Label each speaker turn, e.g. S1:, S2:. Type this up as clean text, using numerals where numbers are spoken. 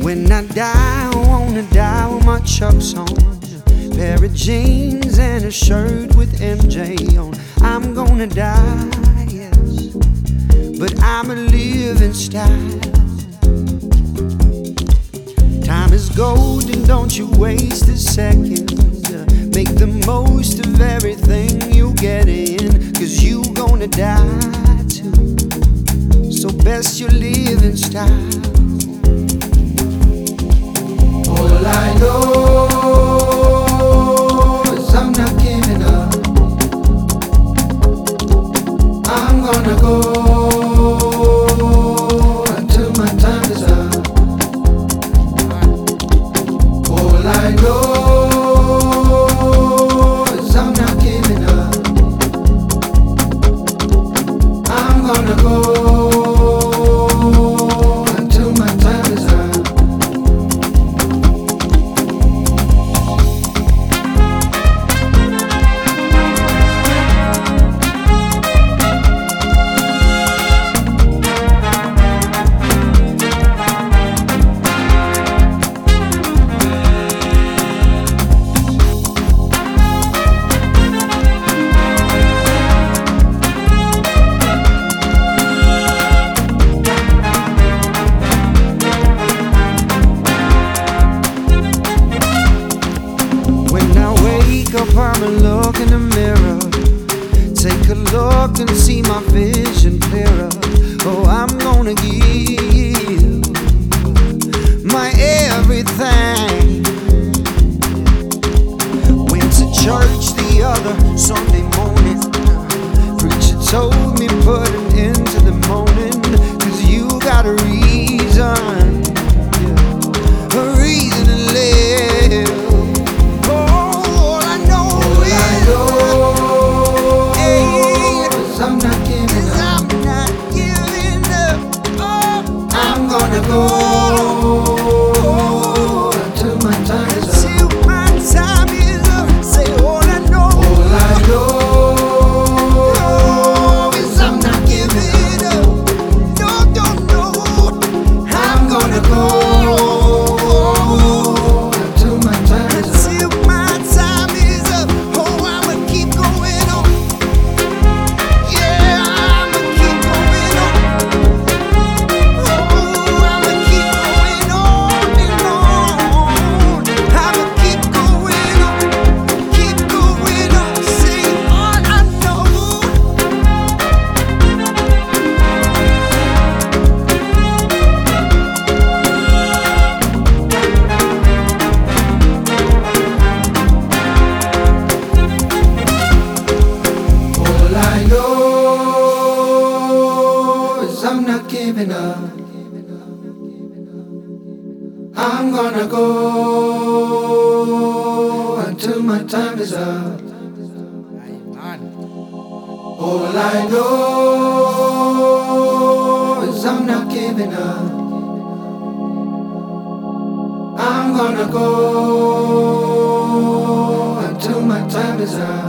S1: When I die, I wanna die with my Chucks on, a pair of jeans and a shirt with MJ on. I'm gonna die, yes, but I'm a living style. Time is gold and don't you waste a second. Make the most of everything you get in, 'cause you gonna die too, so best you live in style. All I know is I'm not giving up. I'm gonna go until my time is up. All I know is I'm not giving up. I'm gonna go until my time is up. I'ma look in the mirror, take a look and see my vision clearer. Oh, I'm gonna give my everything. Went to church the other Sunday morning. Preacher told me put an end to the moaning, 'cause you got a reason, a reason to live. I'm not giving up. I'm gonna go until my time is up. Till my time is up. Say all I know. All I know is I'm not giving up. No, no. I'm gonna go until my time is up. Till my time is up. Oh, I'ma keep going on. I'm not giving up. I'm gonna go until my time is up. All I know is I'm not giving up. I'm gonna go until my time is up.